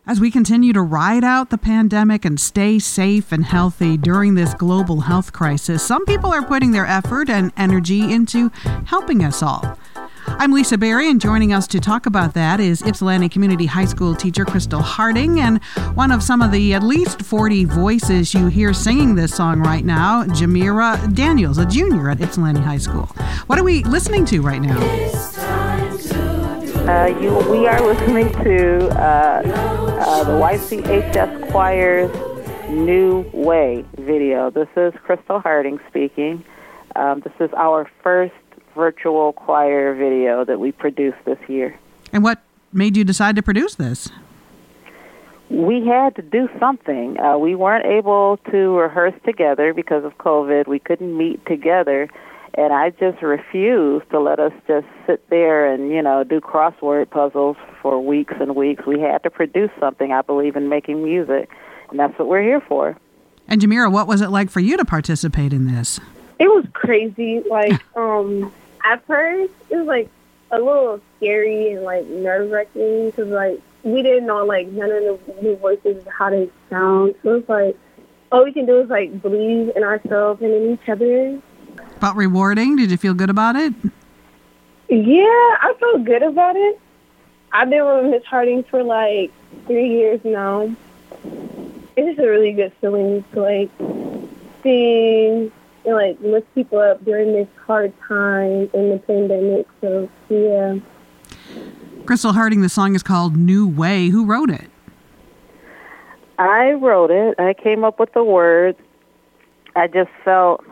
As we continue to ride out the pandemic and stay safe and healthy during this global health crisis, some people are putting their effort and energy into helping us all. I'm Lisa Berry, and joining us to talk about that is Ypsilanti Community High School teacher Crystal Harding, and one of some of the at least 40 voices you hear singing this song right now, Jamira Daniels, a junior at Ypsilanti High School. What are we listening to right now? We are listening to the YCHS Choir's New Way video. This is Crystal Harding speaking. This is our first virtual choir video that we produced this year. And what made you decide to produce this? We had to do something. We weren't able to rehearse together because of COVID. We couldn't meet together. And I just refused to let us just sit there and, do crossword puzzles for weeks and weeks. We had to produce something. I believe in making music, and that's what we're here for. And Jamira, what was it like for you to participate in this? It was crazy. At first, it was, a little scary and, nerve-wracking because, we didn't know, none of the new voices, how they sound. So it was all we can do is, believe in ourselves and in each other. Felt rewarding? Did you feel good about it? Yeah, I felt good about it. I've been with Miss Harding for 3 years now. It's just a really good feeling to sing and lift people up during this hard time in the pandemic. So yeah. Crystal Harding, the song is called New Way. Who wrote it? I wrote it. I came up with the words. I just felt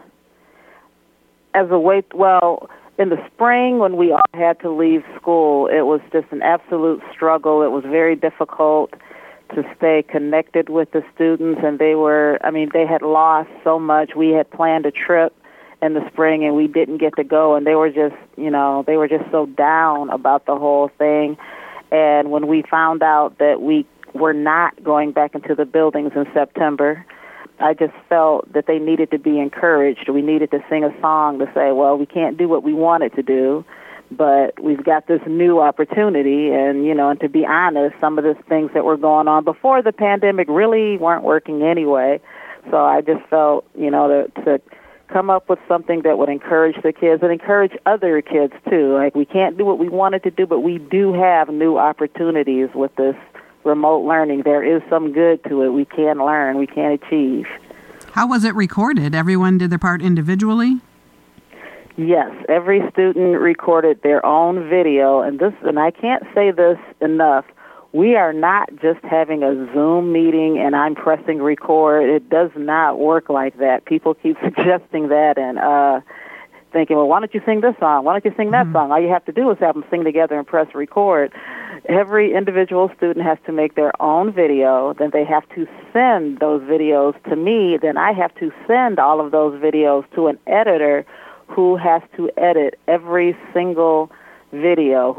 as a way, in the spring when we all had to leave school, it was just an absolute struggle. It was very difficult to stay connected with the students, and they had lost so much. We had planned a trip in the spring, and we didn't get to go, and they were just so down about the whole thing. And when we found out that we were not going back into the buildings in September, I just felt that they needed to be encouraged. We needed to sing a song to say, well, we can't do what we wanted to do, but we've got this new opportunity. And, and to be honest, some of the things that were going on before the pandemic really weren't working anyway. So I just felt, to come up with something that would encourage the kids and encourage other kids, too. We can't do what we wanted to do, but we do have new opportunities with this remote learning. There is some good to it. We can learn. We can achieve. How was it recorded? Everyone did their part individually? Yes. Every student recorded their own video. And I can't say this enough. We are not just having a Zoom meeting and I'm pressing record. It does not work like that. People keep suggesting that and thinking, well, why don't you sing this song? Why don't you sing that song? All you have to do is have them sing together and press record. Every individual student has to make their own video. Then they have to send those videos to me. Then I have to send all of those videos to an editor who has to edit every single video,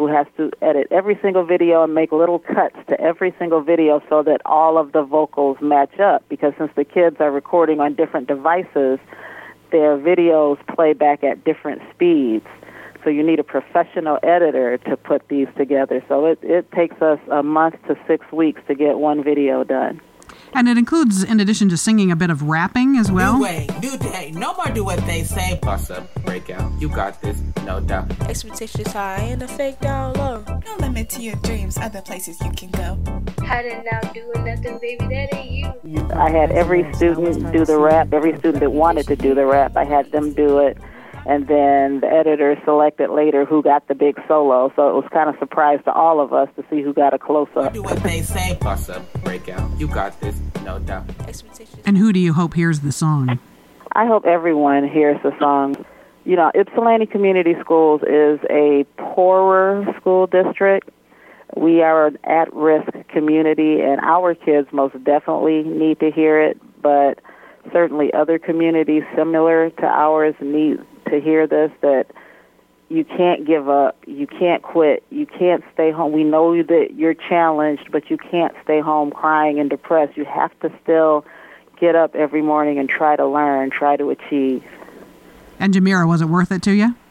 and make little cuts to every single video so that all of the vocals match up. Because since the kids are recording on different devices, their videos play back at different speeds. So you need a professional editor to put these together. So it takes us a month to 6 weeks to get one video done. And it includes, in addition to singing, a bit of rapping as well? New way, new day, no more do what they say. Bust up, break out, you got this, no doubt. Expectations high and the fake down low. No limit to your dreams, other places you can go. Hadn't now doing nothing, baby, that ain't you. I had every student do the rap, every student that wanted to do the rap, I had them do it. And then the editor selected later who got the big solo. So it was kind of a surprise to all of us to see who got a close-up. Do what they say. Bust up, break out. You got this, no doubt. And who do you hope hears the song? I hope everyone hears the song. Ypsilanti Community Schools is a poorer school district. We are an at-risk community, and our kids most definitely need to hear it, but certainly other communities similar to ours need to hear this, that you can't give up, you can't quit, you can't stay home. We know that you're challenged, but you can't stay home crying and depressed. You have to still get up every morning and try to learn, try to achieve. And Jamira, was it worth it to you?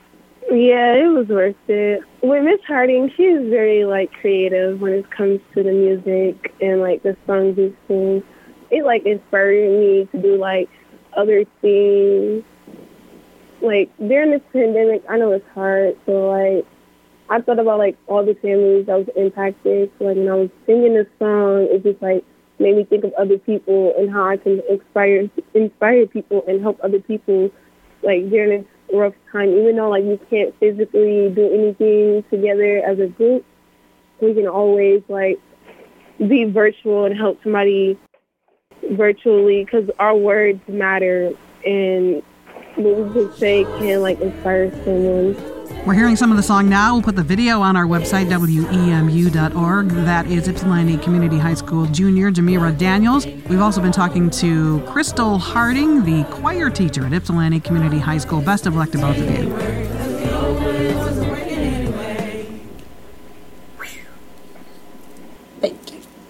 Yeah, it was worth it. With Miss Harding, she's very, like, creative when it comes to the music and, like, the songs we sing. It, like, inspired me to do, like, other things. Like, during this pandemic, I know it's hard, so, like, I thought about, like, all the families that was impacted. So, like, when I was singing this song, it just, like, made me think of other people and how I can inspire people and help other people, like, during this rough time. Even though, like, we can't physically do anything together as a group, we can always, like, be virtual and help somebody virtually, because our words matter, and what we can say can, like, inspire someone. We're hearing some of the song now. We'll put the video on our website, WEMU.org. That is Ypsilanti Community High School junior Jamira Daniels. We've also been talking to Crystal Harding, the choir teacher at Ypsilanti Community High School. Best of luck to both of you.